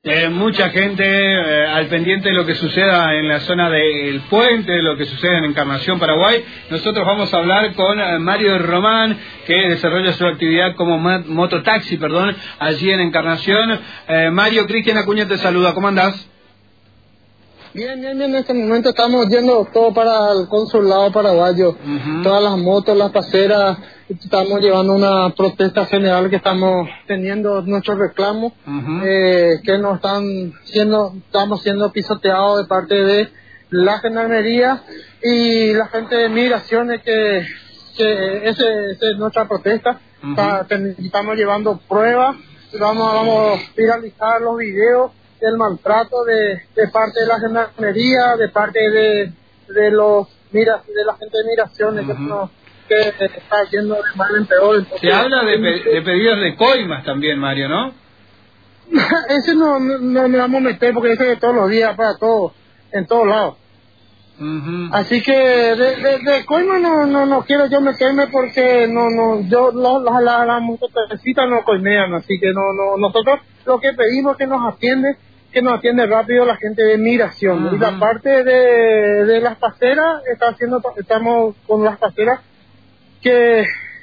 Mucha gente al pendiente de lo que suceda en la zona del puente, de lo que sucede en Encarnación, Paraguay. Nosotros vamos a hablar con Mario Román, que desarrolla su actividad como mototaxi, allí en Encarnación. Mario, Cristian Acuña te saluda, ¿cómo andás? Bien, en este momento estamos yendo todo para el consulado paraguayo. Todas las motos, las paseras, estamos llevando una protesta general que estamos teniendo nuestros reclamos, que nos estamos siendo pisoteados de parte de la gendarmería y la gente de migraciones que esa es nuestra protesta. Estamos llevando pruebas, vamos a viralizar los videos del maltrato de parte de la gendarmería, de parte de la gente de migraciones, que está yendo de mal en peor. Entonces, se habla de pedidos de coimas también, Mario, ¿no? Ese no me vamos a meter porque ese es de todos los días para todos, en todos lados. Así que de coima no quiero yo meterme porque yo las motocicletas no coimean, así que nosotros lo que pedimos es que nos atiende rápido la gente de migración. Y la parte de las paseras, estamos con las paseras que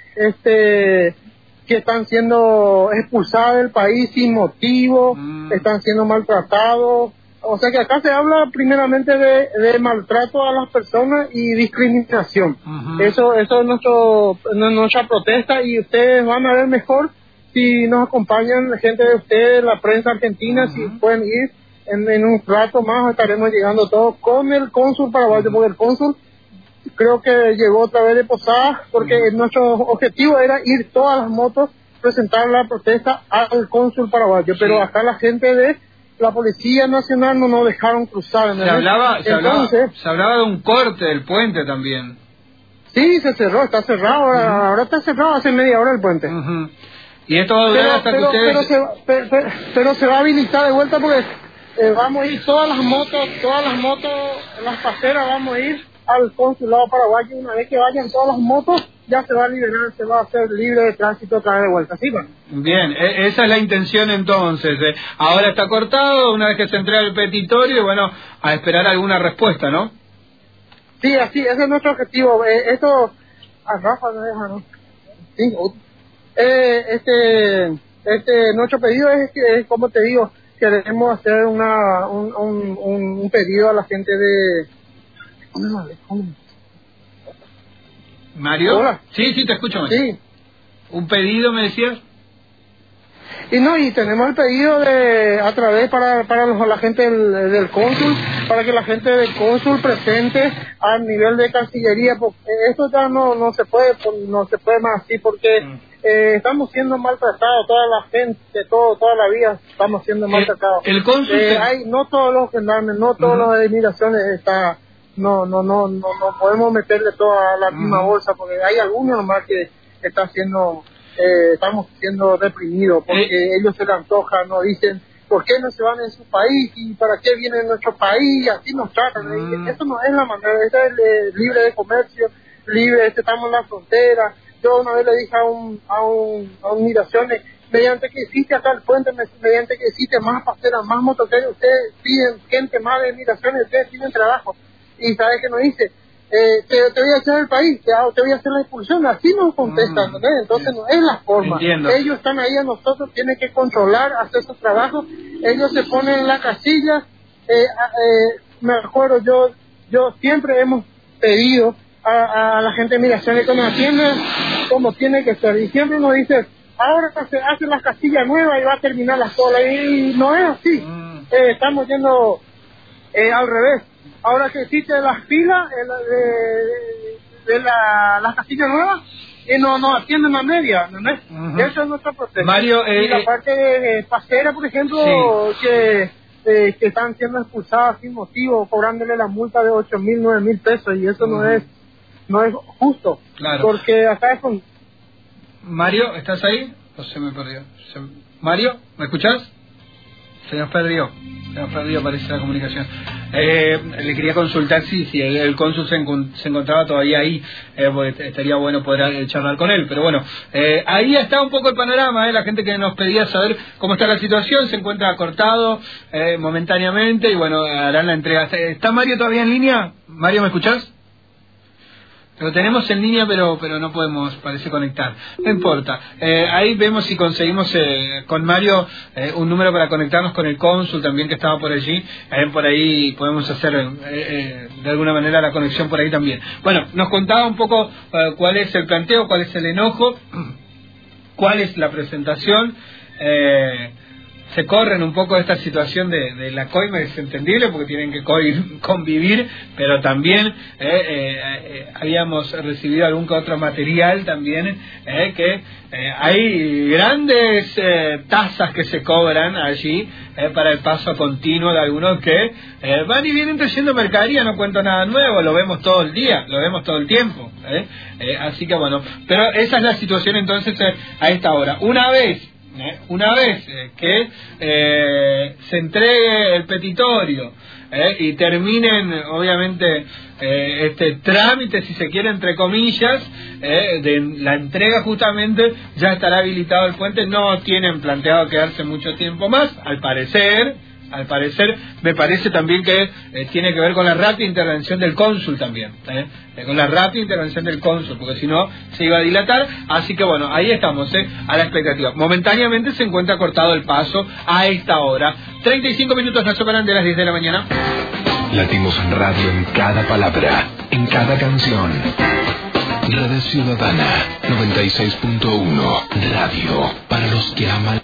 están siendo expulsadas del país sin motivo, están siendo maltratados. O sea que acá se habla primeramente de maltrato a las personas y discriminación. Eso es nuestra protesta, y ustedes van a ver mejor si nos acompañan la gente de ustedes, la prensa argentina, si pueden ir. En un rato más estaremos llegando todos con el cónsul paraguayo, porque el cónsul creo que llegó otra vez de Posada, porque nuestro objetivo era ir todas las motos, presentar la protesta al cónsul paraguayo, pero acá la gente de la Policía Nacional no nos dejaron cruzar. Se hablaba de un corte del puente también. Sí, se cerró, está cerrado, ahora está cerrado hace media hora el puente. Y esto va a durar hasta que ustedes... pero se va a habilitar de vuelta porque vamos a ir todas las motos, las paseras, vamos a ir al consulado paraguayo. Una vez que vayan todas las motos, ya se va a liberar, se va a hacer libre de tránsito otra vez de vuelta, ¿sí? Bien, esa es la intención entonces. Ahora está cortado, una vez que se entrega el petitorio, y bueno, a esperar alguna respuesta, ¿no? Sí, así, ese es nuestro objetivo. Esto, a Rafa no deja, ¿no? Sí, nuestro pedido es que, como te digo, queremos hacer un pedido a la gente de... ¿Mario? Hola. Sí, te escucho. Sí. ¿Un pedido me decías? Y tenemos el pedido a través para la gente del cónsul, para que la gente del cónsul presente a nivel de Cancillería, porque esto ya no se puede más así, porque estamos siendo maltratados, toda la gente, toda la vida estamos siendo maltratados. El cónsul no todos los gendarmes, no todos los de migraciones no podemos meterle toda la misma bolsa, porque hay algunos nomás que están siendo estamos siendo reprimidos porque ellos se les antoja, nos dicen ¿por qué no se van en su país? ¿Y para qué vienen en nuestro país? Así nos tratan. Eso no es la manera. Esto es libre de comercio, estamos en la frontera. Yo una vez le dije a un migraciones, mediante que existe acá el puente, mediante que existe más paseras, más motoqueros, ustedes piden gente más de migraciones, ustedes piden trabajo. Y ¿sabes qué nos dice? Te voy a echar del país, te voy a hacer la expulsión. Así nos contestan, ¿no? Entonces no es la forma. Entiendo. Ellos están ahí, a nosotros tienen que controlar, hacer su trabajo. Ellos se ponen en la casilla. Me acuerdo, yo siempre hemos pedido a la gente de migraciones que nos atiendan como tiene que ser, y siempre nos dice ahora se hacen las casillas nuevas y va a terminar la sola, y no es así. Estamos yendo al revés. Ahora que existen las filas de las casillas nuevas, y no atienden a media, ¿no? Eso es nuestra protesta. Mario, y la parte de pasera, por ejemplo, que están siendo expulsadas sin motivo, cobrándole la multa de 8.000, 9.000 pesos, y eso no es justo. Claro. Porque acá es con... Mario, ¿estás ahí? O se me perdió. Mario, ¿me escuchás? Se nos perdió. perdido, parece, la comunicación. Le quería consultar si el cónsul se encontraba todavía ahí, porque estaría bueno poder charlar con él. Pero bueno, ahí está un poco el panorama, la gente que nos pedía saber cómo está la situación, se encuentra cortado momentáneamente y bueno, harán la entrega. ¿Está Mario todavía en línea? Mario, ¿me escuchás? Lo tenemos en línea, pero no podemos, parece, conectar. No importa. Ahí vemos si conseguimos con Mario un número para conectarnos con el cónsul también, que estaba por allí. Por ahí podemos hacer de alguna manera la conexión por ahí también. Bueno, nos contaba un poco cuál es el planteo, cuál es el enojo, cuál es la presentación. Se corren un poco esta situación de la coima, es entendible porque tienen que convivir, pero también habíamos recibido algún que otro material también, que hay grandes tasas que se cobran allí para el paso continuo de algunos que van y vienen trayendo mercadería. No cuento nada nuevo, lo vemos todo el día, lo vemos todo el tiempo, así que bueno, pero esa es la situación entonces a esta hora. Una vez que se entregue el petitorio y terminen obviamente este trámite, si se quiere, entre comillas, de la entrega, justamente ya estará habilitado el puente. No tienen planteado quedarse mucho tiempo más, al parecer. Me parece también que tiene que ver con la rápida intervención del cónsul también, con la rápida intervención del cónsul, porque si no se iba a dilatar. Así que bueno, ahí estamos, a la expectativa. Momentáneamente se encuentra cortado el paso a esta hora. 35 minutos nos separan de las 10 de la mañana. Latimos en radio en cada palabra, en cada canción. Radio Ciudadana 96.1, radio para los que aman.